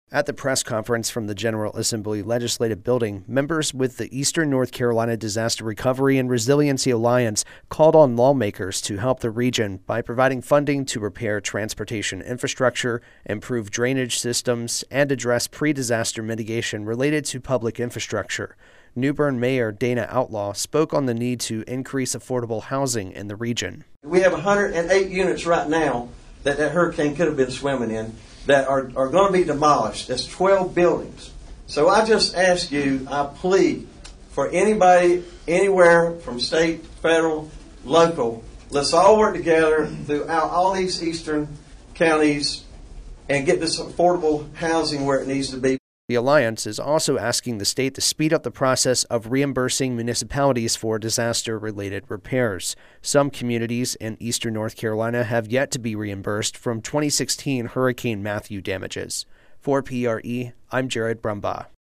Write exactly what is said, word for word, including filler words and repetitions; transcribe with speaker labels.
Speaker 1: At the press conference from the General Assembly Legislative Building, members with the Eastern North Carolina Disaster Recovery and Resiliency Alliance called on lawmakers to help the region by providing funding to repair transportation infrastructure, improve drainage systems, and address pre-disaster mitigation related to public infrastructure. New Bern Mayor Dana Outlaw spoke on the need to increase affordable housing in the region.
Speaker 2: We have one hundred eight units right now that that hurricane could have been swimming in that are, are going to be demolished. That's twelve buildings. So I just ask you, I plead for anybody, anywhere from state, federal, local, let's all work together throughout all these eastern counties and get this affordable housing where it needs to be.
Speaker 1: The Alliance is also asking the state to speed up the process of reimbursing municipalities for disaster-related repairs. Some communities in eastern North Carolina have yet to be reimbursed from twenty sixteen Hurricane Matthew damages. For P R E, I'm Jared Brumbaugh.